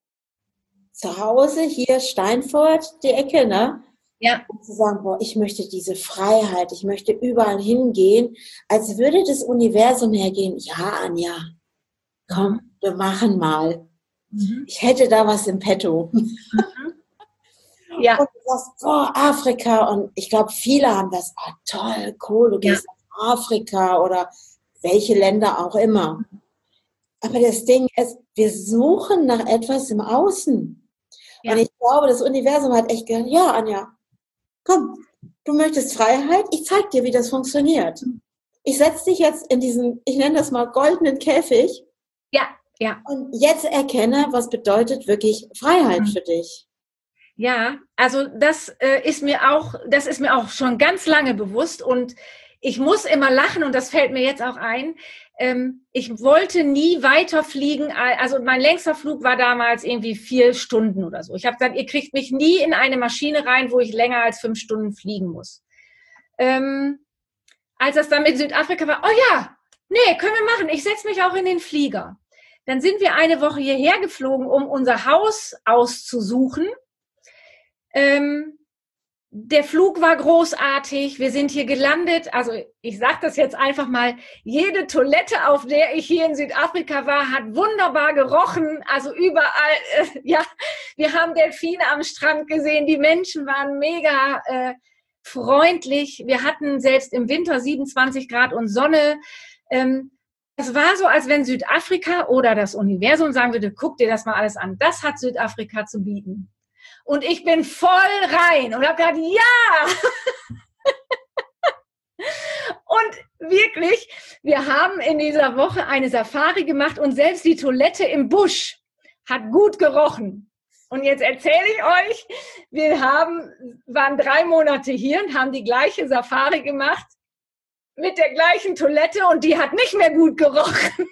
zu Hause, hier Steinfurt, die Ecke, ne? Ja. Und zu sagen, boah, ich möchte diese Freiheit, ich möchte überall hingehen, als würde das Universum hergehen. Ja, Anja, komm, wir machen mal. Mhm. Ich hätte da was im Petto. Mhm. Ja. Und du sagst, boah, Afrika. Und ich glaube, viele haben das, oh, toll, cool, du gehst ja. nach Afrika oder welche Länder auch immer. Aber das Ding ist, wir suchen nach etwas im Außen. Ja. Und ich glaube, das Universum hat echt gesagt, ja, Anja, komm, du möchtest Freiheit, ich zeig dir, wie das funktioniert. Ich setze dich jetzt in diesen, ich nenne das mal goldenen Käfig. Ja, ja. Und jetzt erkenne, was bedeutet wirklich Freiheit mhm. für dich. Ja, also das äh, ist mir auch, das ist mir auch schon ganz lange bewusst und ich muss immer lachen und das fällt mir jetzt auch ein. Ähm, ich wollte nie weiter fliegen, also mein längster Flug war damals irgendwie vier Stunden oder so. Ich habe gesagt, ihr kriegt mich nie in eine Maschine rein, wo ich länger als fünf Stunden fliegen muss. Ähm, als das dann mit Südafrika war, oh ja, nee, können wir machen, ich setze mich auch in den Flieger. Dann sind wir eine Woche hierher geflogen, um unser Haus auszusuchen. Ähm, der Flug war großartig, wir sind hier gelandet, also ich sage das jetzt einfach mal, jede Toilette, auf der ich hier in Südafrika war, hat wunderbar gerochen, also überall, äh, ja, wir haben Delfine am Strand gesehen, die Menschen waren mega äh, freundlich, wir hatten selbst im Winter siebenundzwanzig Grad und Sonne, ähm, es war so, als wenn Südafrika oder das Universum sagen würde, guck dir das mal alles an, das hat Südafrika zu bieten. Und ich bin voll rein und habe gesagt, ja! Und wirklich, wir haben in dieser Woche eine Safari gemacht und selbst die Toilette im Busch hat gut gerochen. Und jetzt erzähle ich euch, wir haben, waren drei Monate hier und haben die gleiche Safari gemacht mit der gleichen Toilette und die hat nicht mehr gut gerochen.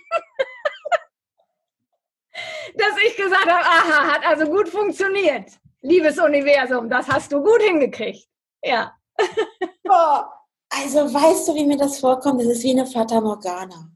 Dass ich gesagt habe, aha, hat also gut funktioniert. Liebes Universum, das hast du gut hingekriegt. Ja. Oh, also weißt du, wie mir das vorkommt? Das ist wie eine Fata Morgana.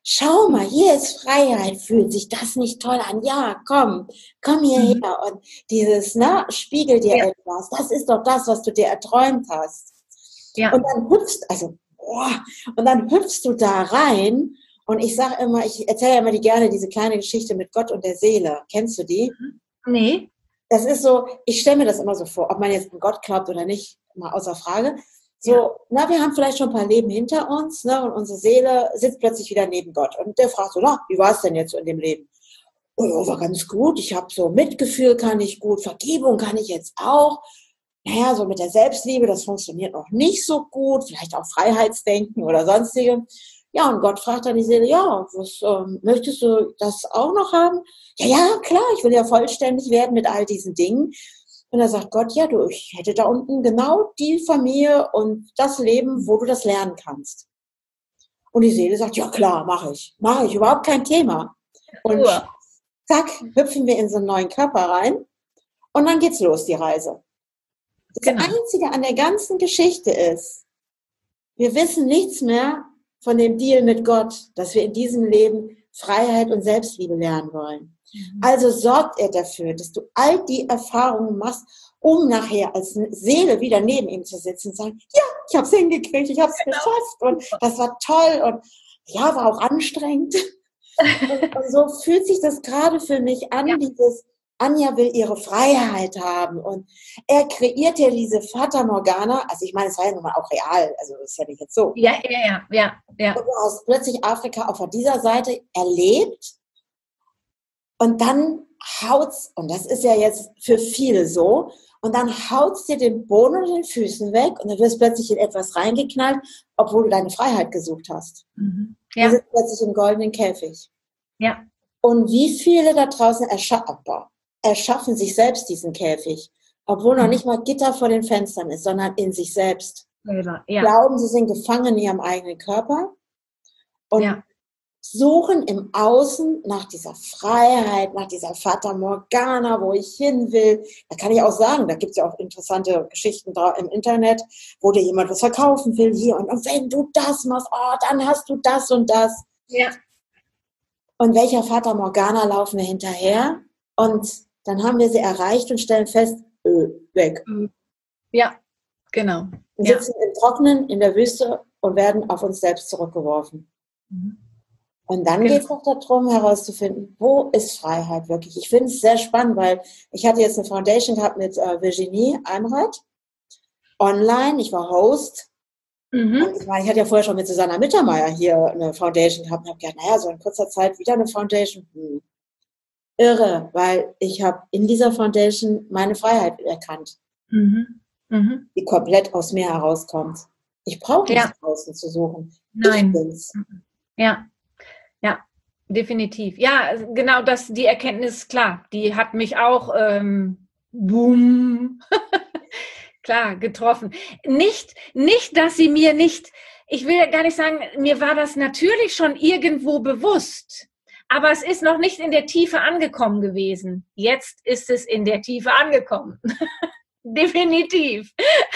schau mal, hier ist Freiheit, fühlt sich das nicht toll an? Ja, komm, komm hierher. Mhm. Und dieses, ne, spiegel dir ja. etwas. Das ist doch das, was du dir erträumt hast. Ja. Und dann hüpfst, also, boah, und dann hüpfst du da rein. Und ich sage immer, ich erzähle ja immer die gerne diese kleine Geschichte mit Gott und der Seele. Kennst du die? Nee. Das ist so, ich stelle mir das immer so vor, ob man jetzt an Gott glaubt oder nicht, mal außer Frage. So, ja. na, wir haben vielleicht schon ein paar Leben hinter uns, ne, und unsere Seele sitzt plötzlich wieder neben Gott. Und der fragt so, na, wie war es denn jetzt so in dem Leben? Oh, war ganz gut, ich habe so Mitgefühl kann ich gut, Vergebung kann ich jetzt auch. Naja, so mit der Selbstliebe, das funktioniert noch nicht so gut, vielleicht auch Freiheitsdenken oder sonstige. Ja, und Gott fragt dann die Seele, ja, was, ähm, möchtest du das auch noch haben? Ja, ja, klar, ich will ja vollständig werden mit all diesen Dingen. Und da sagt Gott, ja, du, ich hätte da unten genau die Familie und das Leben, wo du das lernen kannst. Und die Seele sagt, ja klar, mache ich. Mache ich, überhaupt kein Thema. Und Uah. zack, hüpfen wir in so einen neuen Körper rein und dann geht's los, die Reise. Das genau. Einzige an der ganzen Geschichte ist, wir wissen nichts mehr von dem Deal mit Gott, dass wir in diesem Leben Freiheit und Selbstliebe lernen wollen. Mhm. Also sorgt er dafür, dass du all die Erfahrungen machst, um nachher als Seele wieder neben ihm zu sitzen und sagen, ja, ich habe es hingekriegt, ich habe es genau. geschafft und das war toll und ja, war auch anstrengend. und, und so fühlt sich das gerade für mich an, ja. dieses Anja will ihre Freiheit haben und er kreiert ja diese Fata Morgana, also ich meine, es war ja nun mal auch real, also das ist ja nicht jetzt so. Ja, ja, ja, ja. ja. Und du hast plötzlich Afrika auf dieser Seite erlebt und dann haut's, und das ist ja jetzt für viele so, und dann haut's dir den Boden unter den Füßen weg und dann wirst plötzlich in etwas reingeknallt, obwohl du deine Freiheit gesucht hast. Mhm. Ja. Du sitzt plötzlich im goldenen Käfig. Ja. Und wie viele da draußen erschaffen, erschaffen sich selbst diesen Käfig, obwohl noch nicht mal Gitter vor den Fenstern ist, sondern in sich selbst. Ja. Ja. Glauben, sie sind gefangen in ihrem eigenen Körper und ja. suchen im Außen nach dieser Freiheit, nach dieser Fata Morgana, wo ich hin will. Da kann ich auch sagen, da gibt es ja auch interessante Geschichten im Internet, wo dir jemand was verkaufen will hier und, und wenn du das machst, oh, dann hast du das und das. Ja. Und welcher Fata Morgana laufen wir hinterher? Und dann haben wir sie erreicht und stellen fest, öh, weg. Ja, genau. Wir ja. sitzen im Trockenen in der Wüste und werden auf uns selbst zurückgeworfen. Mhm. Und dann genau. geht es auch darum, herauszufinden, wo ist Freiheit wirklich? Ich finde es sehr spannend, weil ich hatte jetzt eine Foundation gehabt mit äh, Virginie Einrad, online, ich war Host. Mhm. Und ich meine, ich hatte ja vorher schon mit Susanna Mittermeier hier eine Foundation gehabt und habe gedacht, naja, so in kurzer Zeit wieder eine Foundation, hm. Irre, weil ich habe in dieser Foundation meine Freiheit erkannt, mhm. Mhm. die komplett aus mir herauskommt. Ich brauche nicht ja. draußen zu suchen. Nein. Ich bin's. Ja, ja, definitiv. Ja, genau das, die Erkenntnis, klar, die hat mich auch ähm, boom, klar, getroffen. Nicht, nicht, dass sie mir nicht, ich will ja gar nicht sagen, mir war das natürlich schon irgendwo bewusst. Aber es ist noch nicht in der Tiefe angekommen gewesen. Jetzt ist es in der Tiefe angekommen. Definitiv.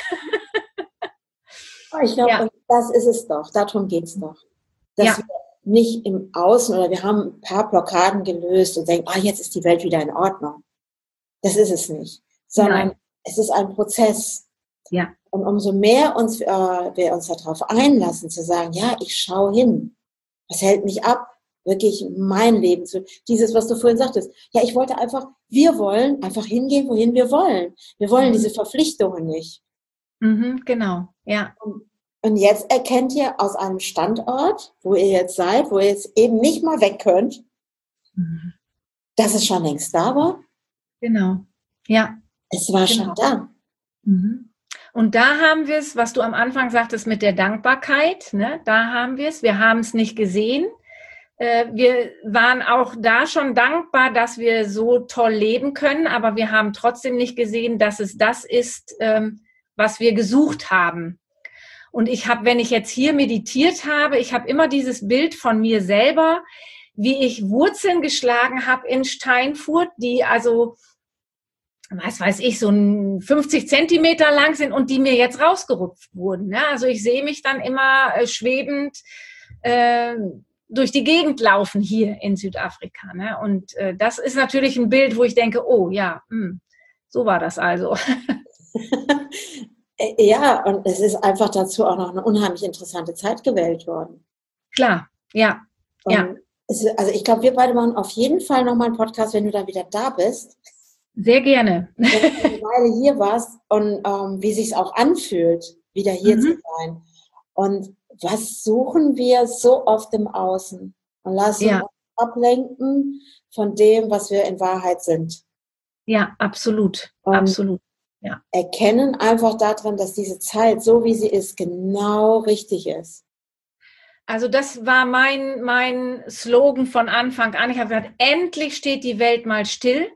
Ich glaube, ja. das ist es doch. Darum geht es doch. Dass ja. wir nicht im Außen oder wir haben ein paar Blockaden gelöst und denken, ah, jetzt ist die Welt wieder in Ordnung. Das ist es nicht. Sondern Nein. es ist ein Prozess. Ja. Und umso mehr uns, äh, wir uns darauf einlassen, zu sagen, ja, ich schaue hin. Was hält mich ab? Wirklich mein Leben zu, dieses, was du vorhin sagtest. Ja, ich wollte einfach, wir wollen einfach hingehen, wohin wir wollen. Wir wollen mhm. diese Verpflichtungen nicht. Mhm, genau, ja. Und, und jetzt erkennt ihr aus einem Standort, wo ihr jetzt seid, wo ihr jetzt eben nicht mal weg könnt, mhm. dass es schon längst da war. Genau, ja. Es war genau. schon da. Mhm. Und da haben wir es, was du am Anfang sagtest mit der Dankbarkeit, ne? Da haben wir es, wir haben es nicht gesehen. Wir waren auch da schon dankbar, dass wir so toll leben können, aber wir haben trotzdem nicht gesehen, dass es das ist, was wir gesucht haben. Und ich habe, wenn ich jetzt hier meditiert habe, ich habe immer dieses Bild von mir selber, wie ich Wurzeln geschlagen habe in Steinfurt, die also, was weiß ich, so fünfzig Zentimeter lang sind und die mir jetzt rausgerupft wurden. Also ich sehe mich dann immer schwebend, äh, durch die Gegend laufen hier in Südafrika. Ne? Und äh, das ist natürlich ein Bild, wo ich denke, oh ja, mh, so war das also. Ja, und es ist einfach dazu auch noch eine unheimlich interessante Zeit gewählt worden. Klar, ja, und ja. Es, also ich glaube, wir beide machen auf jeden Fall nochmal einen Podcast, wenn du dann wieder da bist. Sehr gerne. Wenn du eine Weile hier warst und ähm, wie sich's auch anfühlt, wieder hier mhm. zu sein. Und was suchen wir so oft im Außen? Und lassen ja. uns ablenken von dem, was wir in Wahrheit sind. Ja, absolut, und absolut. Ja. Erkennen einfach daran, dass diese Zeit, so wie sie ist, genau richtig ist. Also das war mein, mein Slogan von Anfang an. Ich habe gesagt, endlich steht die Welt mal still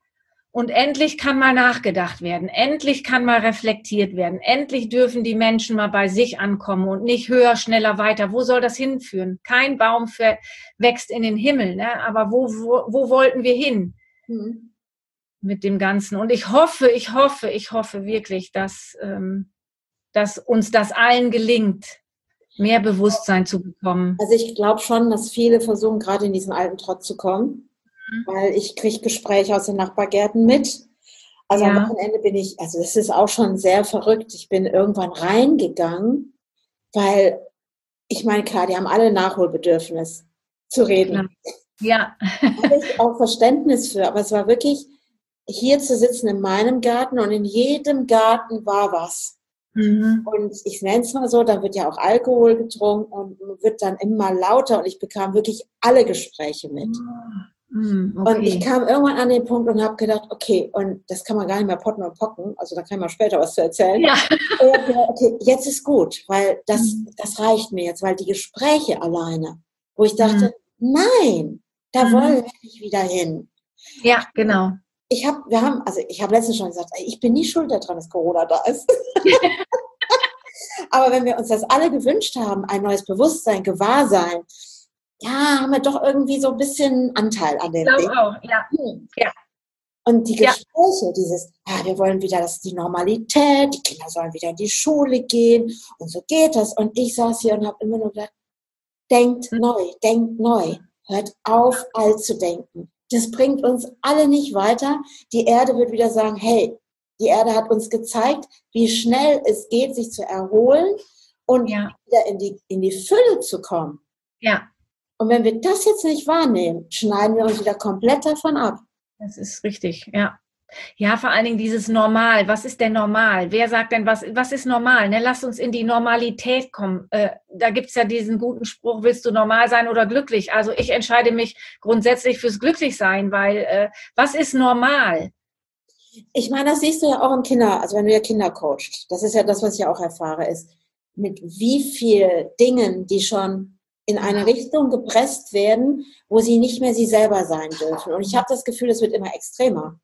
und endlich kann mal nachgedacht werden. Endlich kann mal reflektiert werden. Endlich dürfen die Menschen mal bei sich ankommen und nicht höher, schneller, weiter. Wo soll das hinführen? Kein Baum für, wächst in den Himmel, ne? Aber wo, wo, wo wollten wir hin? Mhm. Mit dem Ganzen. Und ich hoffe, ich hoffe, ich hoffe wirklich, dass, ähm, dass uns das allen gelingt, mehr Bewusstsein zu bekommen. Also ich glaube schon, dass viele versuchen, gerade in diesen alten Trott zu kommen, mhm. weil ich kriege Gespräche aus den Nachbargärten mit. Also ja. am Wochenende bin ich, also das ist auch schon sehr verrückt, ich bin irgendwann reingegangen, weil ich meine, klar, die haben alle Nachholbedürfnis zu reden. Ja. Da habe ich auch Verständnis für, aber es war wirklich, hier zu sitzen in meinem Garten und in jedem Garten war was. Mhm. Und ich nenne es mal so, da wird ja auch Alkohol getrunken und wird dann immer lauter und ich bekam wirklich alle Gespräche mit. Mhm, okay. Und ich kam irgendwann an den Punkt und habe gedacht, okay, und das kann man gar nicht mehr potten und pocken, also da kann man später was zu erzählen. Ja. Und gedacht, okay, jetzt ist gut, weil das, mhm. das reicht mir jetzt, weil die Gespräche alleine, wo ich dachte, mhm. nein, da mhm. wollen wir nicht wieder hin. Ja, genau. Ich habe, wir haben, also ich habe letztens schon gesagt, ich bin nie schuld daran, dass Corona da ist. Aber wenn wir uns das alle gewünscht haben, ein neues Bewusstsein, Gewahrsein, ja, haben wir doch irgendwie so ein bisschen Anteil an dem ich Ding. Auch, ja. Hm. ja. Und die Gespräche, ja. dieses, ja, wir wollen wieder, das ist die Normalität, die Kinder sollen wieder in die Schule gehen und so geht das. Und ich saß hier und habe immer nur gedacht, denkt mhm. neu, denkt neu, hört auf, alt zu denken. Das bringt uns alle nicht weiter. Die Erde wird wieder sagen, hey, die Erde hat uns gezeigt, wie schnell es geht, sich zu erholen und ja. wieder in die, in die Fülle zu kommen. Ja. Und wenn wir das jetzt nicht wahrnehmen, schneiden wir uns wieder komplett davon ab. Das ist richtig, ja. Ja, vor allen Dingen dieses Normal. Was ist denn normal? Wer sagt denn, was, was ist normal? Ne? Lass uns in die Normalität kommen. Äh, da gibt's ja diesen guten Spruch, willst du normal sein oder glücklich? Also ich entscheide mich grundsätzlich fürs Glücklichsein, weil äh, was ist normal? Ich meine, das siehst du ja auch im Kinder, also wenn du ja Kinder coachst. Das ist ja das, was ich ja auch erfahre, ist, mit wie viel Dingen, die schon in eine Richtung gepresst werden, wo sie nicht mehr sie selber sein dürfen. Und ich habe das Gefühl, es wird immer extremer.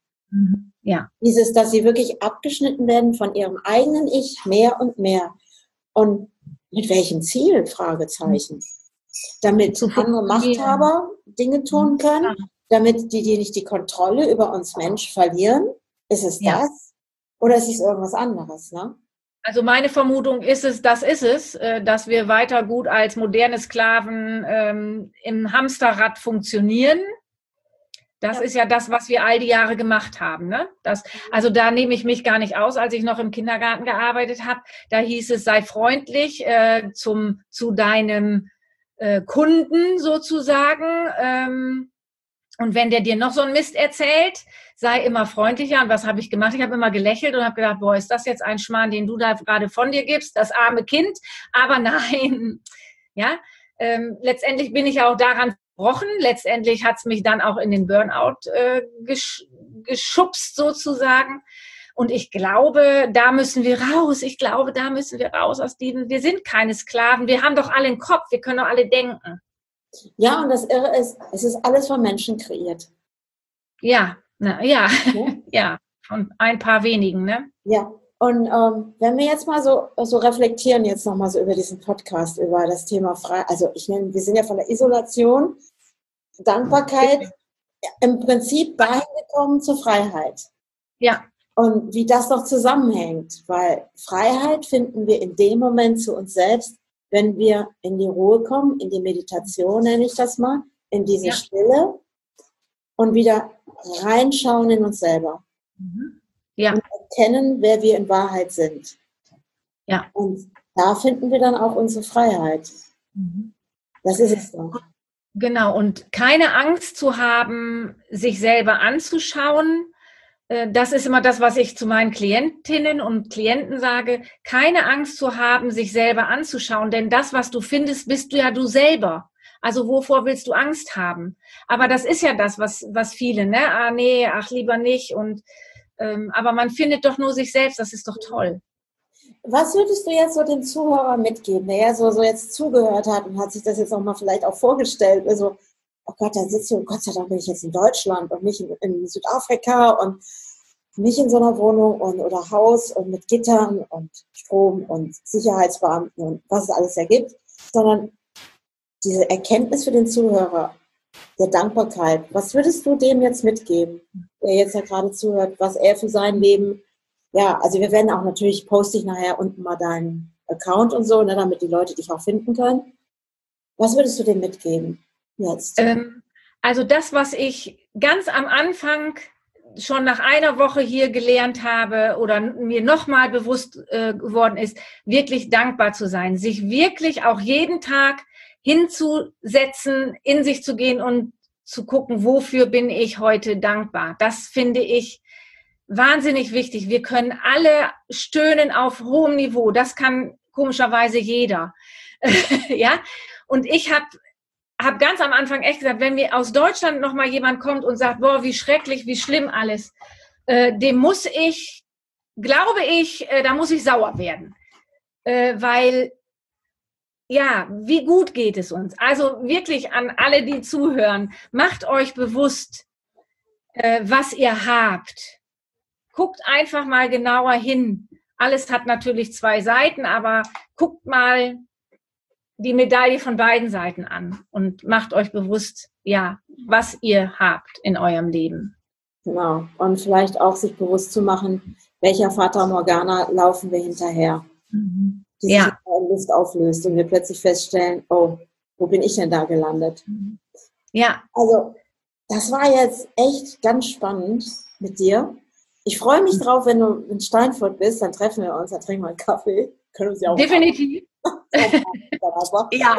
Ja. Dieses, dass sie wirklich abgeschnitten werden von ihrem eigenen Ich mehr und mehr. Und mit welchem Ziel? Fragezeichen. Damit andere Machthaber Dinge tun können, damit die, die nicht die Kontrolle über uns Menschen verlieren. Ist es ja. das? Oder ist es irgendwas anderes, ne? Also meine Vermutung ist es, das ist es, dass wir weiter gut als moderne Sklaven ähm, im Hamsterrad funktionieren. Das ja. ist ja das, was wir all die Jahre gemacht haben. Ne? Das, also da nehme ich mich gar nicht aus, als ich noch im Kindergarten gearbeitet habe. Da hieß es, sei freundlich äh, zum, zu deinem äh, Kunden sozusagen. Ähm, und wenn der dir noch so einen Mist erzählt, sei immer freundlicher. Und was habe ich gemacht? Ich habe immer gelächelt und habe gedacht, boah, ist das jetzt ein Schmarrn, den du da gerade von dir gibst, das arme Kind? Aber nein, ja. Ähm, letztendlich bin ich auch daran gebrochen. Letztendlich hat es mich dann auch in den Burnout äh, gesch- geschubst sozusagen. Und ich glaube, da müssen wir raus. Ich glaube, da müssen wir raus aus diesem, wir sind keine Sklaven. Wir haben doch alle einen Kopf. Wir können doch alle denken. Ja, und das Irre ist, es ist alles von Menschen kreiert. Ja, na, ja, ja, ja, von ein paar wenigen, ne? Ja, und ähm, wenn wir jetzt mal so, so reflektieren, jetzt nochmal so über diesen Podcast, über das Thema Freiheit, also ich nenne, wir sind ja von der Isolation, Dankbarkeit, im Prinzip dahin gekommen zur Freiheit. Ja. Und wie das noch zusammenhängt, weil Freiheit finden wir in dem Moment zu uns selbst, wenn wir in die Ruhe kommen, in die Meditation nenne ich das mal, in diese Ja. Stille und wieder reinschauen in uns selber. Mhm. Ja. Und erkennen, wer wir in Wahrheit sind. Ja. Und da finden wir dann auch unsere Freiheit. Mhm. Das ist es doch. Genau, und keine Angst zu haben, sich selber anzuschauen. Das ist immer das, was ich zu meinen Klientinnen und Klienten sage. Keine Angst zu haben, sich selber anzuschauen, denn das, was du findest, bist du ja du selber. Also wovor willst du Angst haben? Aber das ist ja das, was, was viele, ne? Ah, nee, ach, lieber nicht. Und, ähm, aber man findet doch nur sich selbst, das ist doch toll. Was würdest du jetzt so dem Zuhörer mitgeben, der ja so, so jetzt zugehört hat und hat sich das jetzt auch mal vielleicht auch vorgestellt? Also, oh Gott, da sitzt du, Gott sei Dank bin ich jetzt in Deutschland und nicht in, in Südafrika und nicht in so einer Wohnung und, oder Haus und mit Gittern und Strom und Sicherheitsbeamten und was es alles ergibt, sondern diese Erkenntnis für den Zuhörer, der Dankbarkeit. Was würdest du dem jetzt mitgeben, der jetzt ja gerade zuhört, was er für sein Leben, ja, also wir werden auch natürlich, poste ich nachher unten mal deinen Account und so, ne, damit die Leute dich auch finden können. Was würdest du dem mitgeben jetzt? Ähm, also das, was ich ganz am Anfang schon nach einer Woche hier gelernt habe oder mir nochmal bewusst äh, geworden ist, wirklich dankbar zu sein, sich wirklich auch jeden Tag hinzusetzen, in sich zu gehen und zu gucken, wofür bin ich heute dankbar. Das finde ich wahnsinnig wichtig. Wir können alle stöhnen auf hohem Niveau. Das kann komischerweise jeder. Ja, und ich habe habe ganz am Anfang echt gesagt, wenn mir aus Deutschland nochmal jemand kommt und sagt, boah, wie schrecklich, wie schlimm alles, äh, dem muss ich, glaube ich, äh, da muss ich sauer werden. Äh, weil, ja, wie gut geht es uns? Also wirklich an alle, die zuhören, macht euch bewusst, äh, was ihr habt. Guckt einfach mal genauer hin. Alles hat natürlich zwei Seiten, aber guckt mal die Medaille von beiden Seiten an und macht euch bewusst, ja, was ihr habt in eurem Leben. Genau. Und vielleicht auch sich bewusst zu machen, welcher Fata Morgana laufen wir hinterher, Mhm. die Ja. sich in Lust auflöst und wir plötzlich feststellen, oh, wo bin ich denn da gelandet? Ja. Also, das war jetzt echt ganz spannend mit dir. Ich freue mich drauf, wenn du in Steinfurt bist, dann treffen wir uns, dann trinken wir einen Kaffee. Können uns ja auch Definitiv. Ja.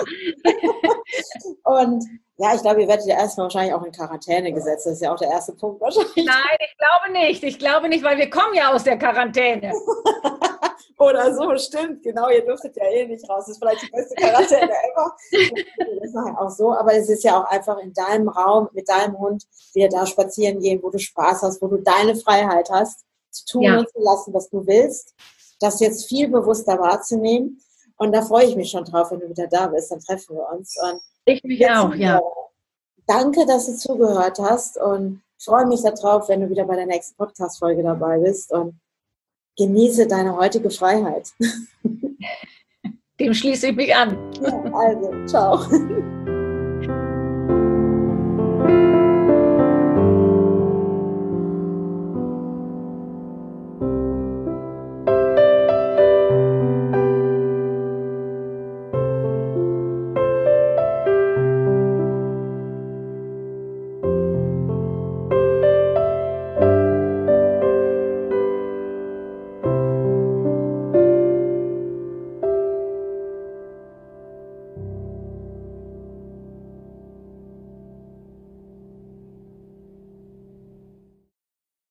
Und ja, ich glaube, ihr werdet ja erstmal wahrscheinlich auch in Quarantäne gesetzt. Das ist ja auch der erste Punkt wahrscheinlich. Nein, ich glaube nicht. Ich glaube nicht, weil wir kommen ja aus der Quarantäne. Oder so, stimmt. Genau, ihr dürftet ja eh nicht raus. Das ist vielleicht die beste Quarantäne ever. Das ist nachher auch so. Aber es ist ja auch einfach in deinem Raum mit deinem Hund wieder da spazieren gehen, wo du Spaß hast, wo du deine Freiheit hast, zu tun Ja. und zu lassen, was du willst. Das jetzt viel bewusster wahrzunehmen. Und da freue ich mich schon drauf, wenn du wieder da bist. Dann treffen wir uns. Und Ich mich auch, ja. Danke, dass du zugehört hast. Und ich freue mich darauf, wenn du wieder bei der nächsten Podcast-Folge dabei bist. Und genieße deine heutige Freiheit. Dem schließe ich mich an. Ja, also, ciao.